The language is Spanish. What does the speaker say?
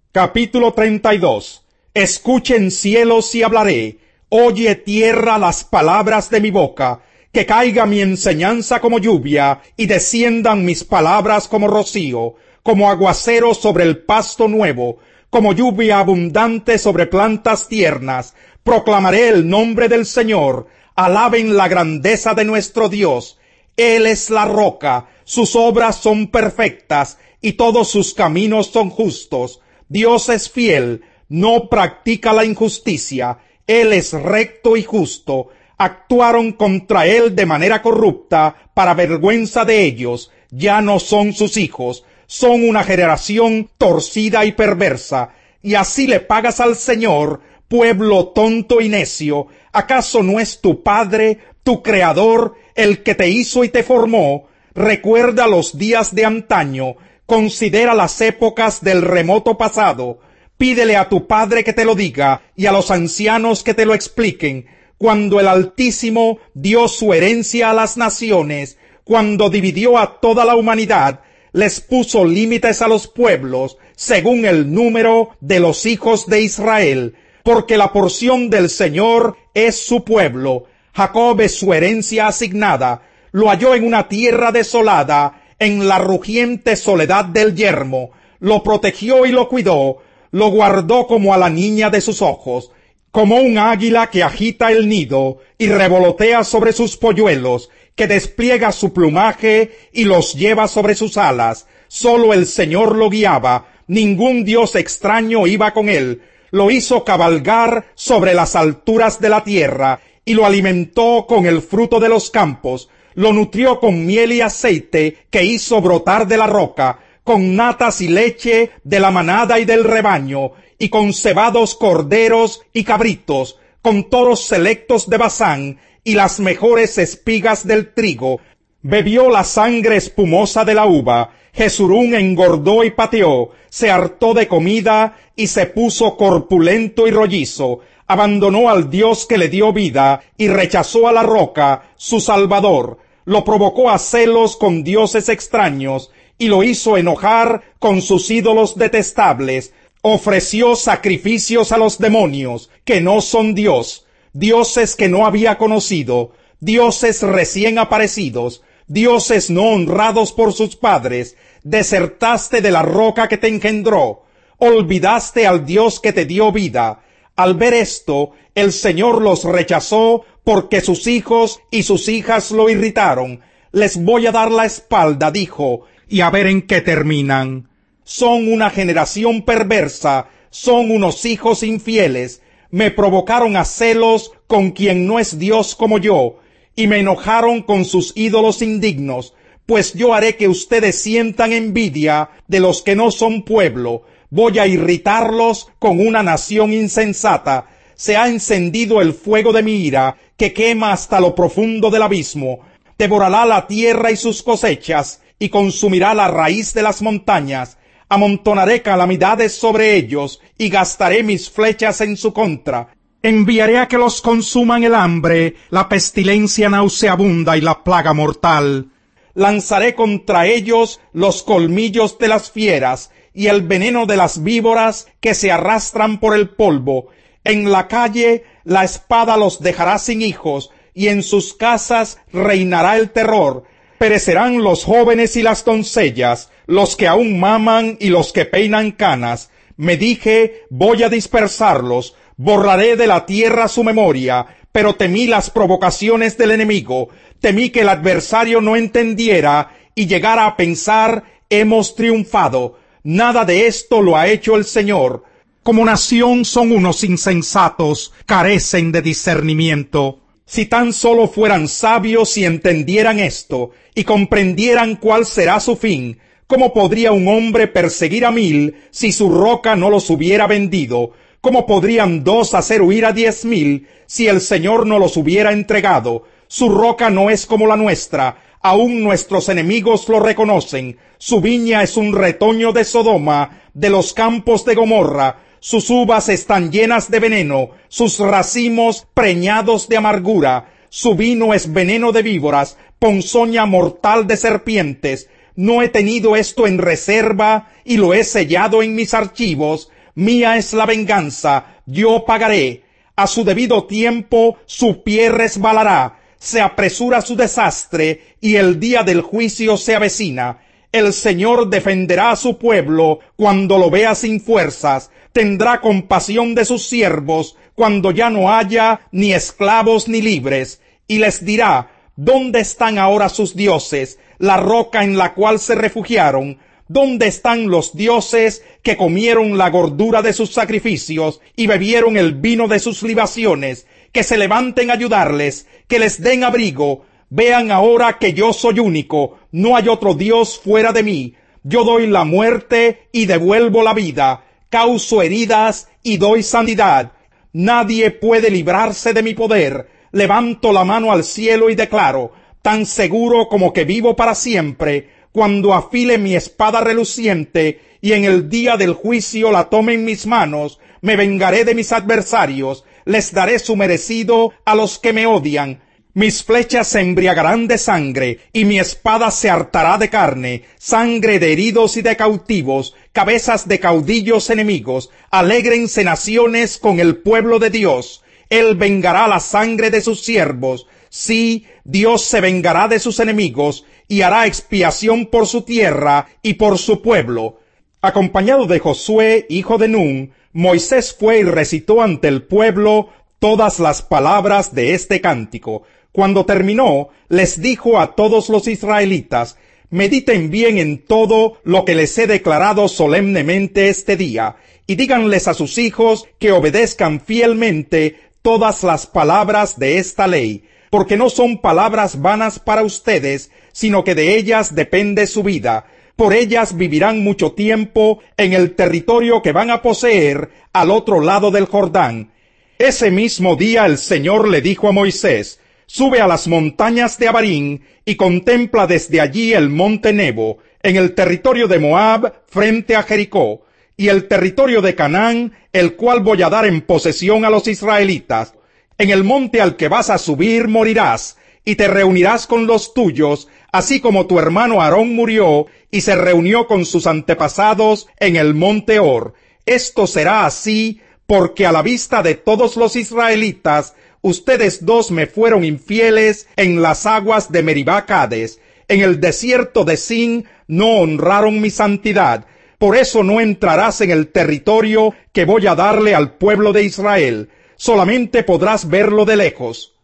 Capítulo 32. Escuchen cielos y hablaré, oye tierra las palabras de mi boca, que caiga mi enseñanza como lluvia, y desciendan mis palabras como rocío, como aguacero sobre el pasto nuevo, como lluvia abundante sobre plantas tiernas. Proclamaré el nombre del Señor, alaben la grandeza de nuestro Dios. Él es la roca, sus obras son perfectas, y todos sus caminos son justos. Dios es fiel, no practica la injusticia, Él es recto y justo. Actuaron contra Él de manera corrupta, para vergüenza de ellos, ya no son sus hijos, son una generación torcida y perversa. Y así le pagas al Señor, pueblo tonto y necio. ¿Acaso no es tu Padre, tu Creador, el que te hizo y te formó? Recuerda los días de antaño, considera las épocas del remoto pasado. Pídele a tu Padre que te lo diga, y a los ancianos que te lo expliquen, cuando el Altísimo dio su herencia a las naciones, cuando dividió a toda la humanidad, les puso límites a los pueblos, según el número de los hijos de Israel, porque la porción del Señor es su pueblo, Jacob es su herencia asignada, lo halló en una tierra desolada, en la rugiente soledad del yermo, lo protegió y lo cuidó, lo guardó como a la niña de sus ojos, como un águila que agita el nido y revolotea sobre sus polluelos, que despliega su plumaje y los lleva sobre sus alas. Solo el Señor lo guiaba, ningún dios extraño iba con él. Lo hizo cabalgar sobre las alturas de la tierra y lo alimentó con el fruto de los campos. Lo nutrió con miel y aceite que hizo brotar de la roca, con natas y leche de la manada y del rebaño, y con cebados corderos y cabritos, con toros selectos de Basán, y las mejores espigas del trigo. Bebió la sangre espumosa de la uva. Jesurún engordó y pateó, se hartó de comida y se puso corpulento y rollizo. Abandonó al Dios que le dio vida y rechazó a la roca, su Salvador. Lo provocó a celos con dioses extraños y lo hizo enojar con sus ídolos detestables. Ofreció sacrificios a los demonios, que no son Dios, dioses que no había conocido, dioses recién aparecidos, dioses no honrados por sus padres. Desertaste de la roca que te engendró, olvidaste al Dios que te dio vida. Al ver esto, el Señor los rechazó porque sus hijos y sus hijas lo irritaron. Les voy a dar la espalda, dijo, y a ver en qué terminan. Son una generación perversa, son unos hijos infieles. Me provocaron a celos con quien no es Dios como yo, y me enojaron con sus ídolos indignos. Pues yo haré que ustedes sientan envidia de los que no son pueblo. Voy a irritarlos con una nación insensata. Se ha encendido el fuego de mi ira, que quema hasta lo profundo del abismo. Devorará la tierra y sus cosechas, y consumirá la raíz de las montañas. Amontonaré calamidades sobre ellos, y gastaré mis flechas en su contra. Enviaré a que los consuman el hambre, la pestilencia nauseabunda y la plaga mortal. Lanzaré contra ellos los colmillos de las fieras, y el veneno de las víboras que se arrastran por el polvo. En la calle la espada los dejará sin hijos, y en sus casas reinará el terror. Perecerán los jóvenes y las doncellas, los que aún maman y los que peinan canas. Me dije, voy a dispersarlos, borraré de la tierra su memoria, pero temí las provocaciones del enemigo, temí que el adversario no entendiera y llegara a pensar, hemos triunfado. Nada de esto lo ha hecho el Señor. Como nación son unos insensatos, carecen de discernimiento. Si tan solo fueran sabios y entendieran esto, y comprendieran cuál será su fin, ¿cómo podría un hombre perseguir a 1000 si su roca no los hubiera vendido? ¿Cómo podrían 2 hacer huir a 10,000 si el Señor no los hubiera entregado? Su roca no es como la nuestra, aún nuestros enemigos lo reconocen. Su viña es un retoño de Sodoma, de los campos de Gomorra. Sus uvas están llenas de veneno, sus racimos preñados de amargura. Su vino es veneno de víboras, ponzoña mortal de serpientes. No he tenido esto en reserva y lo he sellado en mis archivos. mía es la venganza, yo pagaré. A su debido tiempo su pie resbalará, se apresura su desastre, y el día del juicio se avecina. El Señor defenderá a su pueblo cuando lo vea sin fuerzas, tendrá compasión de sus siervos cuando ya no haya ni esclavos ni libres, y les dirá: ¿dónde están ahora sus dioses, la roca en la cual se refugiaron? ¿Dónde están los dioses que comieron la gordura de sus sacrificios y bebieron el vino de sus libaciones? Que se levanten a ayudarles, que les den abrigo. Vean ahora que yo soy único, no hay otro Dios fuera de mí. Yo doy la muerte y devuelvo la vida, causo heridas y doy sanidad. Nadie puede librarse de mi poder. Levanto la mano al cielo y declaro, tan seguro como que vivo para siempre, cuando afile mi espada reluciente y en el día del juicio la tome en mis manos, me vengaré de mis adversarios, les daré su merecido a los que me odian. Mis flechas se embriagarán de sangre, y mi espada se hartará de carne, sangre de heridos y de cautivos, cabezas de caudillos enemigos. Alégrense naciones con el pueblo de Dios. Él vengará la sangre de sus siervos. Sí, Dios se vengará de sus enemigos, y hará expiación por su tierra y por su pueblo. Acompañado de Josué, hijo de Nun, Moisés fue y recitó ante el pueblo todas las palabras de este cántico. Cuando terminó, les dijo a todos los israelitas: mediten bien en todo lo que les he declarado solemnemente este día, y díganles a sus hijos que obedezcan fielmente todas las palabras de esta ley, porque no son palabras vanas para ustedes, sino que de ellas depende su vida. Por ellas vivirán mucho tiempo en el territorio que van a poseer al otro lado del Jordán. Ese mismo día el Señor le dijo a Moisés: sube a las montañas de Abarín y contempla desde allí el monte Nebo, en el territorio de Moab, frente a Jericó, y el territorio de Canaán, el cual voy a dar en posesión a los israelitas. En el monte al que vas a subir morirás, y te reunirás con los tuyos, así como tu hermano Aarón murió y se reunió con sus antepasados en el monte Hor. Esto será así porque a la vista de todos los israelitas ustedes dos me fueron infieles en las aguas de Meribá Cades. En el desierto de Sin no honraron mi santidad. Por eso no entrarás en el territorio que voy a darle al pueblo de Israel. Solamente podrás verlo de lejos.